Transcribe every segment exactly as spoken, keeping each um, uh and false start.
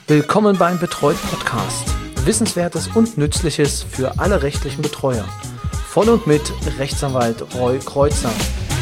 Willkommen beim Betreut Podcast. Wissenswertes und Nützliches für alle rechtlichen Betreuer. Von und mit Rechtsanwalt Roy Kreuzer.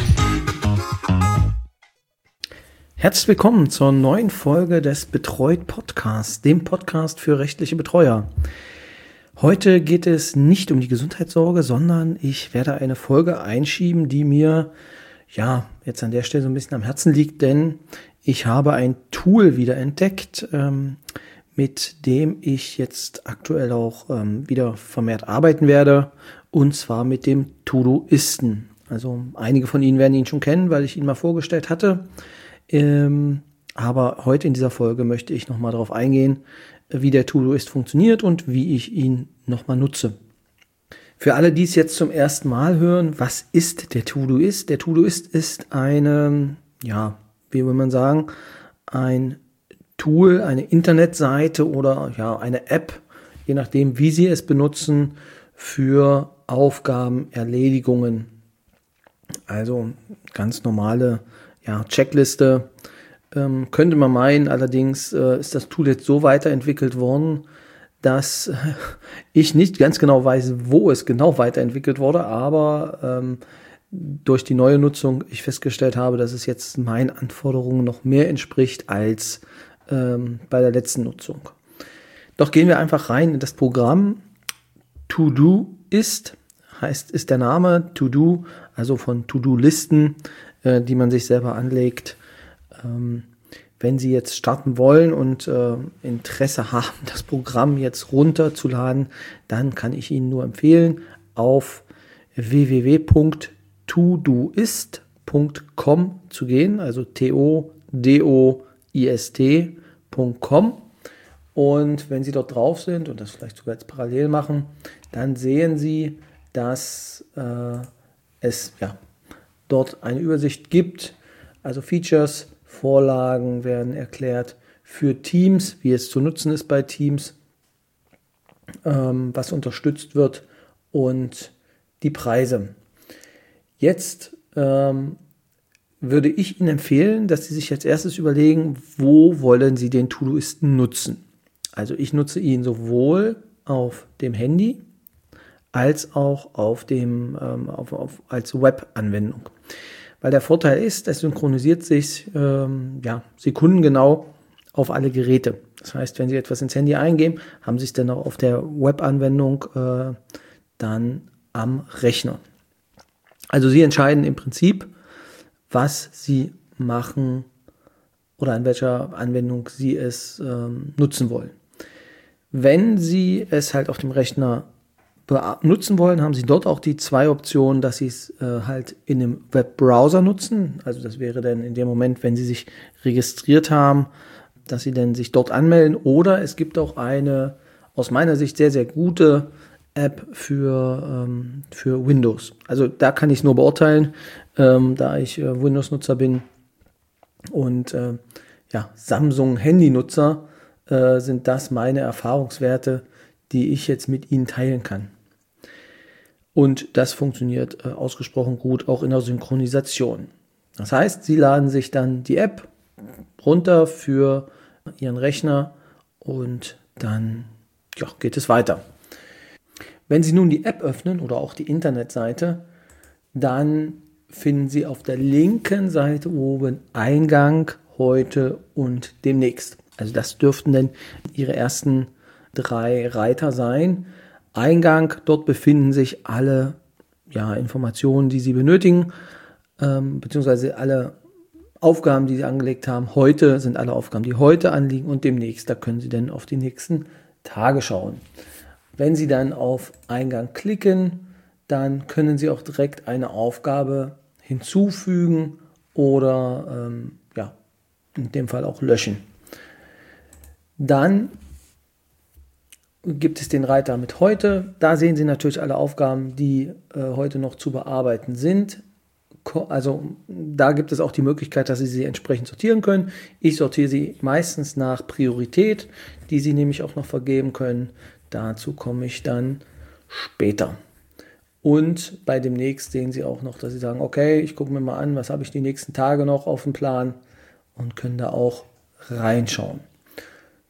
Herzlich willkommen zur neuen Folge des Betreut Podcasts, dem Podcast für rechtliche Betreuer. Heute geht es nicht um die Gesundheitssorge, sondern ich werde eine Folge einschieben, die mir ja jetzt an der Stelle so ein bisschen am Herzen liegt, denn ich habe ein Tool wieder entdeckt, ähm, mit dem ich jetzt aktuell auch ähm, wieder vermehrt arbeiten werde, und zwar mit dem Todoisten. Also einige von Ihnen werden ihn schon kennen, weil ich ihn mal vorgestellt hatte. Ähm, aber heute in dieser Folge möchte ich nochmal darauf eingehen, wie der Todoist funktioniert und wie ich ihn nochmal nutze. Für alle, die es jetzt zum ersten Mal hören, was ist der Todoist? Der Todoist ist eine, ja, wie will man sagen, ein Tool, eine Internetseite oder ja eine App, je nachdem, wie Sie es benutzen, für Aufgabenerledigungen. Also ganz normale ja, Checkliste. Ähm, könnte man meinen, allerdings äh, ist das Tool jetzt so weiterentwickelt worden, dass äh, ich nicht ganz genau weiß, wo es genau weiterentwickelt wurde, aber ähm, durch die neue Nutzung ich festgestellt habe, dass es jetzt meinen Anforderungen noch mehr entspricht als ähm, bei der letzten Nutzung. Doch gehen wir einfach rein in das Programm. Todoist heißt, ist der Name, To-Do, also von To-Do-Listen, äh, die man sich selber anlegt. Ähm, wenn Sie jetzt starten wollen und äh, Interesse haben, das Programm jetzt runterzuladen, dann kann ich Ihnen nur empfehlen, auf w w w punkt todoist punkt com zu gehen, also T O D O I S T punkt com. Und wenn Sie dort drauf sind und das vielleicht sogar jetzt parallel machen, dann sehen Sie, dass äh, es ja, dort eine Übersicht gibt, also Features, Vorlagen werden erklärt für Teams, wie es zu nutzen ist bei Teams, ähm, was unterstützt wird und die Preise. Jetzt ähm, würde ich Ihnen empfehlen, dass Sie sich als erstes überlegen, wo wollen Sie den Todoisten nutzen. Also ich nutze ihn sowohl auf dem Handy als auch auf dem, ähm, auf, auf, als Web-Anwendung. Weil der Vorteil ist, es synchronisiert sich ähm, ja, sekundengenau auf alle Geräte. Das heißt, wenn Sie etwas ins Handy eingeben, haben Sie es dann auch auf der Web-Anwendung äh, dann am Rechner. Also Sie entscheiden im Prinzip, was Sie machen oder an welcher Anwendung Sie es ähm, nutzen wollen. Wenn Sie es halt auf dem Rechner nutzen wollen, haben Sie dort auch die zwei Optionen, dass Sie es äh, halt in einem Webbrowser nutzen. Also das wäre dann in dem Moment, wenn Sie sich registriert haben, dass Sie dann sich dort anmelden. Oder es gibt auch eine aus meiner Sicht sehr, sehr gute App für, ähm, für Windows. Also da kann ich es nur beurteilen, ähm, da ich äh, Windows-Nutzer bin und äh, ja, Samsung-Handy-Nutzer äh, sind das meine Erfahrungswerte, die ich jetzt mit Ihnen teilen kann. Und das funktioniert äh, ausgesprochen gut, auch in der Synchronisation. Das heißt, Sie laden sich dann die App runter für Ihren Rechner und dann ja, geht es weiter. Wenn Sie nun die App öffnen oder auch die Internetseite, dann finden Sie auf der linken Seite oben Eingang, heute und demnächst. Also das dürften dann Ihre ersten drei Reiter sein. Eingang, dort befinden sich alle ja, Informationen, die Sie benötigen, ähm, beziehungsweise alle Aufgaben, die Sie angelegt haben. Heute sind alle Aufgaben, die heute anliegen, und demnächst, da können Sie dann auf die nächsten Tage schauen. Wenn Sie dann auf Eingang klicken, dann können Sie auch direkt eine Aufgabe hinzufügen oder ähm, ja, in dem Fall auch löschen. Dann gibt es den Reiter mit heute. Da sehen Sie natürlich alle Aufgaben, die äh, heute noch zu bearbeiten sind. Ko- Also da gibt es auch die Möglichkeit, dass Sie sie entsprechend sortieren können. Ich sortiere sie meistens nach Priorität, die Sie nämlich auch noch vergeben können. Dazu komme ich dann später. Und bei demnächst sehen Sie auch noch, dass Sie sagen, okay, ich gucke mir mal an, was habe ich die nächsten Tage noch auf dem Plan, und können da auch reinschauen.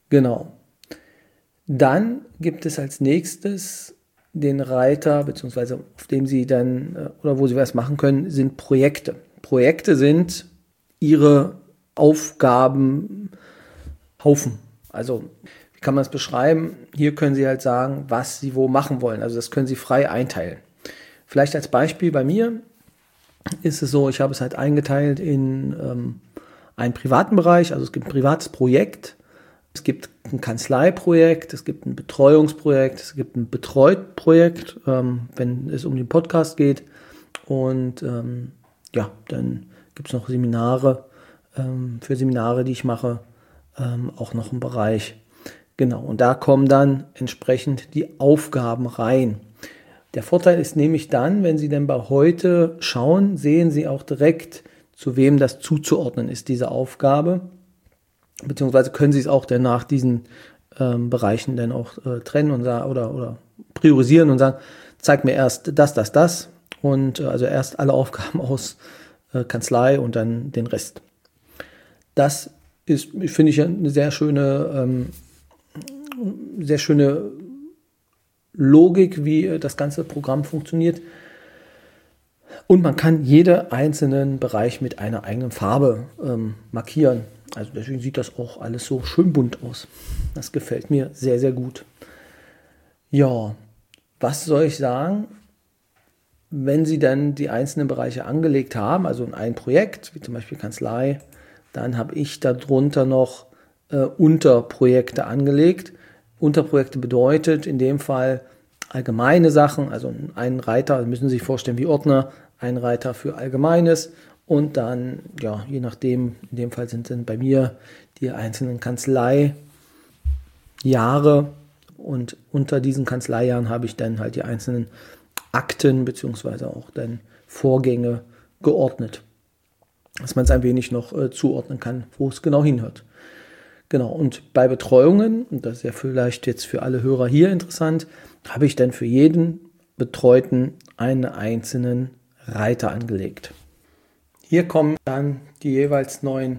Genau. Dann gibt es als nächstes den Reiter, beziehungsweise auf dem Sie dann, oder wo Sie was machen können, sind Projekte. Projekte sind Ihre Aufgabenhaufen. Also, wie kann man es beschreiben? Hier können Sie halt sagen, was Sie wo machen wollen. Also, das können Sie frei einteilen. Vielleicht als Beispiel bei mir ist es so, ich habe es halt eingeteilt in ähm, einen privaten Bereich. Also, es gibt ein privates Projekt. Es gibt ein Kanzleiprojekt, es gibt ein Betreuungsprojekt, es gibt ein Betreut-Projekt, ähm, wenn es um den Podcast geht. Und ähm, ja, dann gibt es noch Seminare, ähm, für Seminare, die ich mache, ähm, auch noch einen Bereich. Genau, und da kommen dann entsprechend die Aufgaben rein. Der Vorteil ist nämlich dann, wenn Sie dann bei heute schauen, sehen Sie auch direkt, zu wem das zuzuordnen ist, diese Aufgabe. Beziehungsweise können Sie es auch dann nach diesen ähm, Bereichen dann auch äh, trennen und sagen, oder, oder priorisieren und sagen, zeig mir erst das, das, das und äh, also erst alle Aufgaben aus äh, Kanzlei und dann den Rest. Das ist, finde ich, eine sehr schöne, ähm, sehr schöne Logik, wie das ganze Programm funktioniert. Und man kann jeden einzelnen Bereich mit einer eigenen Farbe ähm, markieren. Also deswegen sieht das auch alles so schön bunt aus. Das gefällt mir sehr, sehr gut. Ja, was soll ich sagen? Wenn Sie dann die einzelnen Bereiche angelegt haben, also in ein Projekt, wie zum Beispiel Kanzlei, dann habe ich darunter noch äh, Unterprojekte angelegt. Unterprojekte bedeutet in dem Fall allgemeine Sachen, also einen Reiter, müssen Sie sich vorstellen wie Ordner, ein Reiter für Allgemeines. Und dann, ja, je nachdem, in dem Fall sind dann bei mir die einzelnen Kanzleijahre und unter diesen Kanzleijahren habe ich dann halt die einzelnen Akten beziehungsweise auch dann Vorgänge geordnet, dass man es ein wenig noch äh, zuordnen kann, wo es genau hinhört. Genau, und bei Betreuungen, und das ist ja vielleicht jetzt für alle Hörer hier interessant, habe ich dann für jeden Betreuten einen einzelnen Reiter angelegt. Hier kommen dann die jeweils neuen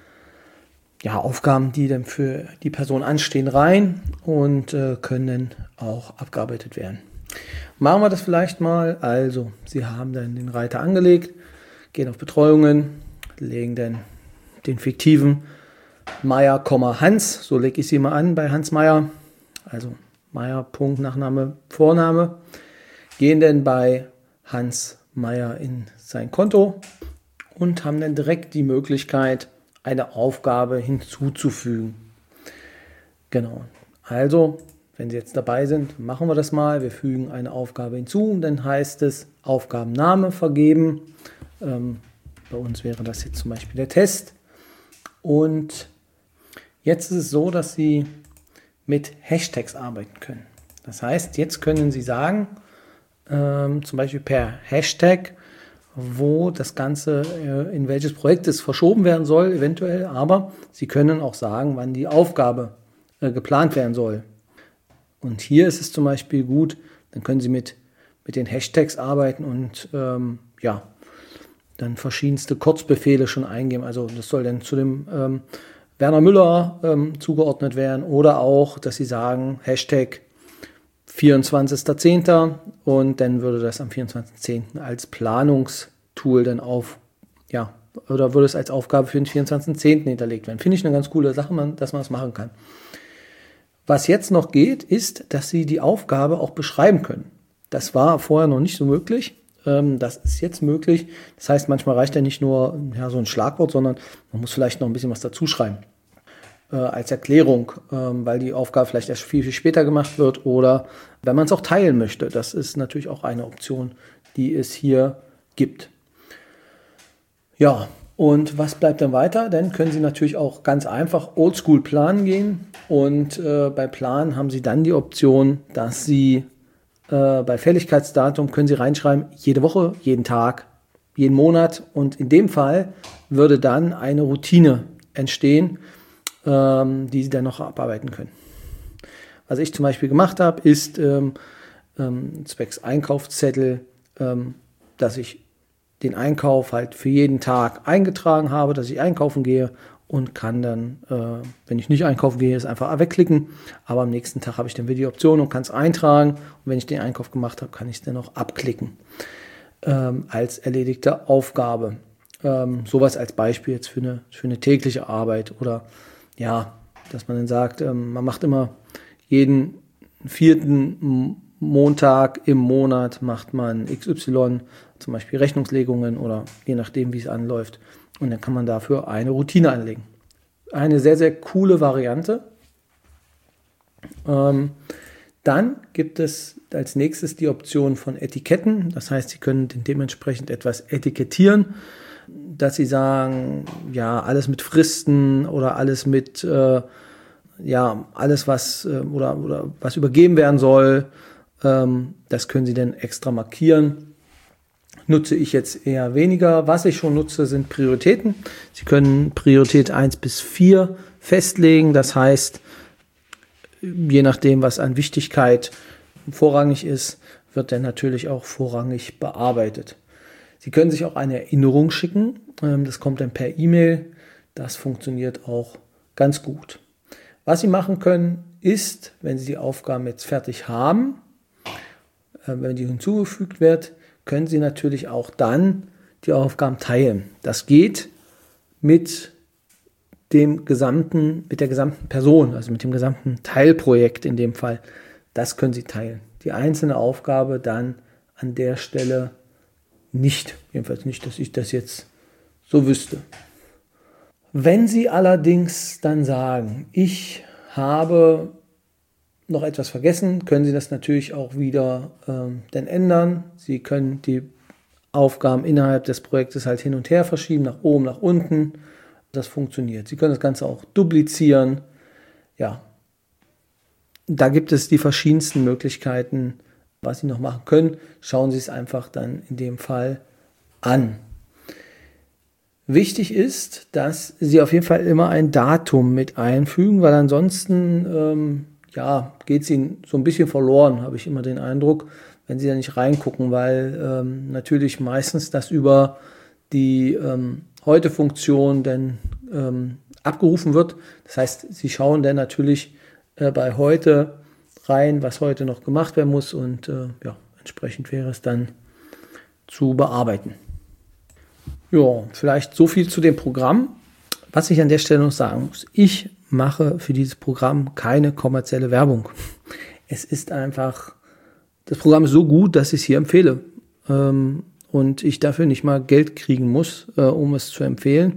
ja, Aufgaben, die dann für die Person anstehen, rein und äh, können auch abgearbeitet werden. Machen wir das vielleicht mal. Also, Sie haben dann den Reiter angelegt, gehen auf Betreuungen, legen dann den fiktiven Meier, Hans, so lege ich sie mal an bei Hans Meier, also Meier, Punkt, Nachname, Vorname, gehen dann bei Hans Meier in sein Konto und haben dann direkt die Möglichkeit, eine Aufgabe hinzuzufügen. Genau, also, wenn Sie jetzt dabei sind, machen wir das mal. Wir fügen eine Aufgabe hinzu und dann heißt es Aufgabenname vergeben. Ähm, bei uns wäre das jetzt zum Beispiel der Test. Und jetzt ist es so, dass Sie mit Hashtags arbeiten können. Das heißt, jetzt können Sie sagen, ähm, zum Beispiel per Hashtag, wo das Ganze, äh, in welches Projekt es verschoben werden soll, eventuell, aber Sie können auch sagen, wann die Aufgabe äh, geplant werden soll. Und hier ist es zum Beispiel gut, dann können Sie mit, mit den Hashtags arbeiten und ähm, ja, dann verschiedenste Kurzbefehle schon eingeben. Also das soll dann zu dem ähm, Werner Müller ähm, zugeordnet werden oder auch, dass Sie sagen, Hashtag vierundzwanzigster zehnter und dann würde das am vierundzwanzigsten zehnten als Planungstool dann auf, ja, oder würde es als Aufgabe für den vierundzwanzigsten zehnten hinterlegt werden. Finde ich eine ganz coole Sache, dass man das machen kann. Was jetzt noch geht, ist, dass Sie die Aufgabe auch beschreiben können. Das war vorher noch nicht so möglich. Das ist jetzt möglich. Das heißt, manchmal reicht ja nicht nur ja, so ein Schlagwort, sondern man muss vielleicht noch ein bisschen was dazu schreiben. Äh, als Erklärung, ähm, weil die Aufgabe vielleicht erst viel, viel später gemacht wird oder wenn man es auch teilen möchte. Das ist natürlich auch eine Option, die es hier gibt. Ja, und was bleibt dann weiter? Dann können Sie natürlich auch ganz einfach oldschool planen gehen und äh, bei Planen haben Sie dann die Option, dass Sie äh, bei Fälligkeitsdatum können Sie reinschreiben, jede Woche, jeden Tag, jeden Monat und in dem Fall würde dann eine Routine entstehen, ähm, die Sie dann noch abarbeiten können. Was ich zum Beispiel gemacht habe, ist ähm, ähm, zwecks Einkaufszettel, ähm, dass ich den Einkauf halt für jeden Tag eingetragen habe, dass ich einkaufen gehe und kann dann, äh, wenn ich nicht einkaufen gehe, es einfach wegklicken. Aber am nächsten Tag habe ich dann wieder die Option und kann es eintragen. Und wenn ich den Einkauf gemacht habe, kann ich es dann auch abklicken ähm, als erledigte Aufgabe. Ähm, sowas als Beispiel jetzt für eine, für eine tägliche Arbeit. Oder ja, dass man dann sagt, ähm, man macht immer jeden vierten Montag im Monat macht man X Y, zum Beispiel Rechnungslegungen oder je nachdem, wie es anläuft. Und dann kann man dafür eine Routine anlegen. Eine sehr, sehr coole Variante. Ähm, dann gibt es als nächstes die Option von Etiketten. Das heißt, Sie können dementsprechend etwas etikettieren, dass Sie sagen, ja, alles mit Fristen oder alles mit, äh, ja, alles, was, äh, oder, oder was übergeben werden soll, ähm, das können Sie dann extra markieren. Nutze ich jetzt eher weniger. Was ich schon nutze, sind Prioritäten. Sie können Priorität eins bis vier festlegen. Das heißt, je nachdem, was an Wichtigkeit vorrangig ist, wird dann natürlich auch vorrangig bearbeitet. Sie können sich auch eine Erinnerung schicken. Das kommt dann per E-Mail. Das funktioniert auch ganz gut. Was Sie machen können, ist, wenn Sie die Aufgaben jetzt fertig haben, wenn die hinzugefügt wird, können Sie natürlich auch dann die Aufgaben teilen. Das geht mit dem gesamten, mit der gesamten Person, also mit dem gesamten Teilprojekt in dem Fall. Das können Sie teilen. Die einzelne Aufgabe dann an der Stelle nicht. Jedenfalls nicht, dass ich das jetzt so wüsste. Wenn Sie allerdings dann sagen, ich habe noch etwas vergessen, können Sie das natürlich auch wieder ähm, dann ändern. Sie können die Aufgaben innerhalb des Projektes halt hin und her verschieben, nach oben, nach unten. Das funktioniert. Sie können das Ganze auch duplizieren. Ja, da gibt es die verschiedensten Möglichkeiten, was Sie noch machen können. Schauen Sie es einfach dann in dem Fall an. Wichtig ist, dass Sie auf jeden Fall immer ein Datum mit einfügen, weil ansonsten ähm, ja, geht es Ihnen so ein bisschen verloren, habe ich immer den Eindruck, wenn Sie da nicht reingucken, weil ähm, natürlich meistens das über die ähm, Heute-Funktion dann ähm, abgerufen wird. Das heißt, Sie schauen dann natürlich äh, bei heute rein, was heute noch gemacht werden muss und äh, ja, entsprechend wäre es dann zu bearbeiten. Ja, vielleicht so viel zu dem Programm. Was ich an der Stelle noch sagen muss, ich mache für dieses Programm keine kommerzielle Werbung. Es ist einfach, das Programm ist so gut, dass ich es hier empfehle. Ähm, und ich dafür nicht mal Geld kriegen muss, äh, um es zu empfehlen.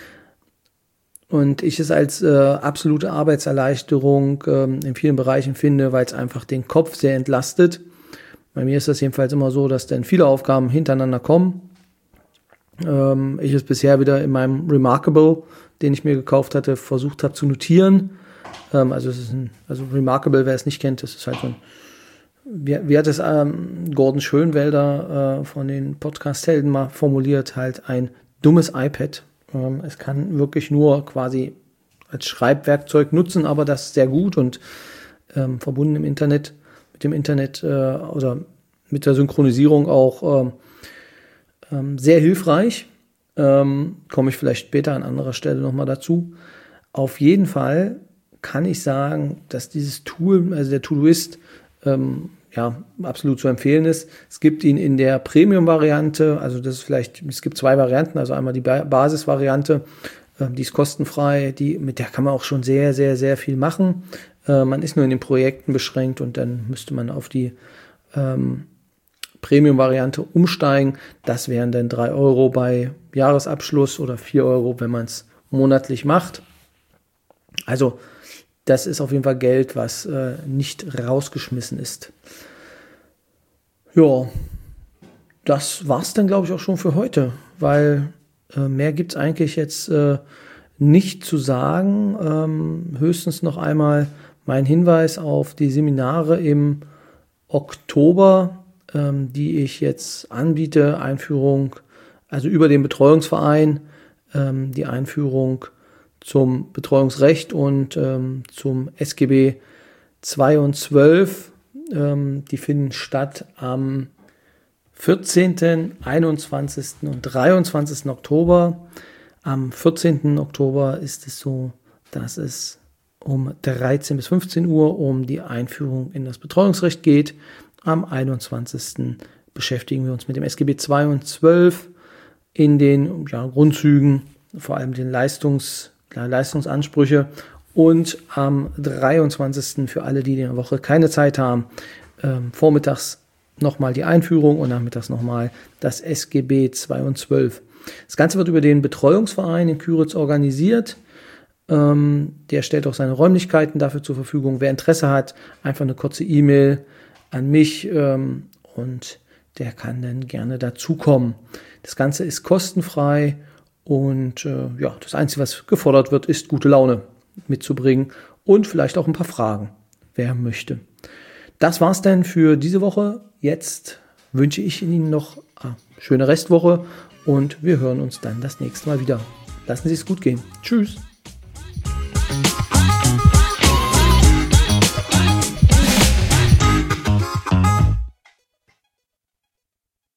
Und ich es als äh, absolute Arbeitserleichterung ähm, in vielen Bereichen finde, weil es einfach den Kopf sehr entlastet. Bei mir ist das jedenfalls immer so, dass dann viele Aufgaben hintereinander kommen. Ähm, ich es bisher wieder in meinem Remarkable, den ich mir gekauft hatte, versucht habe zu notieren. Ähm, also es ist ein, also Remarkable, wer es nicht kennt, das ist halt so ein, wie, wie hat es ähm, Gordon Schönwelder äh, von den Podcast-Helden mal formuliert, halt ein dummes iPad. Ähm, es kann wirklich nur quasi als Schreibwerkzeug nutzen, aber das ist sehr gut und ähm, verbunden im Internet, mit dem Internet äh, oder mit der Synchronisierung auch ähm, ähm, sehr hilfreich. Ähm, komme ich vielleicht später an anderer Stelle nochmal dazu. Auf jeden Fall kann ich sagen, dass dieses Tool, also der Todoist, ähm, ja, absolut zu empfehlen ist. Es gibt ihn in der Premium-Variante, also das ist vielleicht, es gibt zwei Varianten, also einmal die Basis-Variante, äh, die ist kostenfrei, die, mit der kann man auch schon sehr, sehr, sehr viel machen. Äh, man ist nur in den Projekten beschränkt und dann müsste man auf die ähm, Premium-Variante umsteigen. Das wären dann drei Euro bei Jahresabschluss oder vier Euro, wenn man es monatlich macht. Also das ist auf jeden Fall Geld, was äh, nicht rausgeschmissen ist. Ja, das war's dann, glaube ich, auch schon für heute, weil äh, mehr gibt's eigentlich jetzt äh, nicht zu sagen. Ähm, höchstens noch einmal mein Hinweis auf die Seminare im Oktober, ähm, die ich jetzt anbiete. Einführung, also über den Betreuungsverein, ähm, die Einführung zum Betreuungsrecht und ähm, zum S G B zwei und zwölf. Ähm, die finden statt am vierzehnten, einundzwanzigsten und dreiundzwanzigsten Oktober. Am vierzehnten Oktober ist es so, dass es um dreizehn bis fünfzehn Uhr um die Einführung in das Betreuungsrecht geht. Am einundzwanzigsten beschäftigen wir uns mit dem S G B zwei und zwölf in den ja, Grundzügen, vor allem den Leistungs, ja, Leistungsansprüche. Und am dreiundzwanzigsten für alle, die in der Woche keine Zeit haben, ähm, vormittags nochmal die Einführung und nachmittags nochmal das S G B zwei und zwölf. Das Ganze wird über den Betreuungsverein in Küritz organisiert. Ähm, der stellt auch seine Räumlichkeiten dafür zur Verfügung. Wer Interesse hat, einfach eine kurze E-Mail an mich ähm, und der kann dann gerne dazukommen. Das Ganze ist kostenfrei und äh, ja, das Einzige, was gefordert wird, ist gute Laune mitzubringen und vielleicht auch ein paar Fragen, wer möchte. Das war's dann für diese Woche. Jetzt wünsche ich Ihnen noch eine schöne Restwoche und wir hören uns dann das nächste Mal wieder. Lassen Sie es gut gehen. Tschüss.